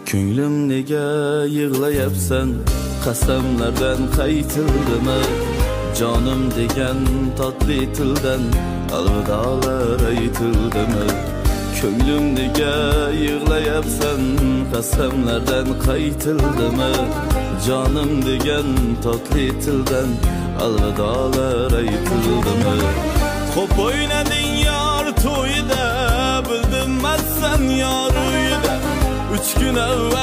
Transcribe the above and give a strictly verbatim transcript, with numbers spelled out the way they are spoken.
Ko'nglim nega yig'layapsan, qasamlardan qaytildimi? Jonim degan totli tildan alvidolar aytildimi? Ko'nglim nega yig'layapsan, qasamlardan qaytildimi? Jonim degan totli tildan alvidolar aytildimi? Xo'p o'ynading yor to'yida, bildim sen yor uyida. Üç gün evvel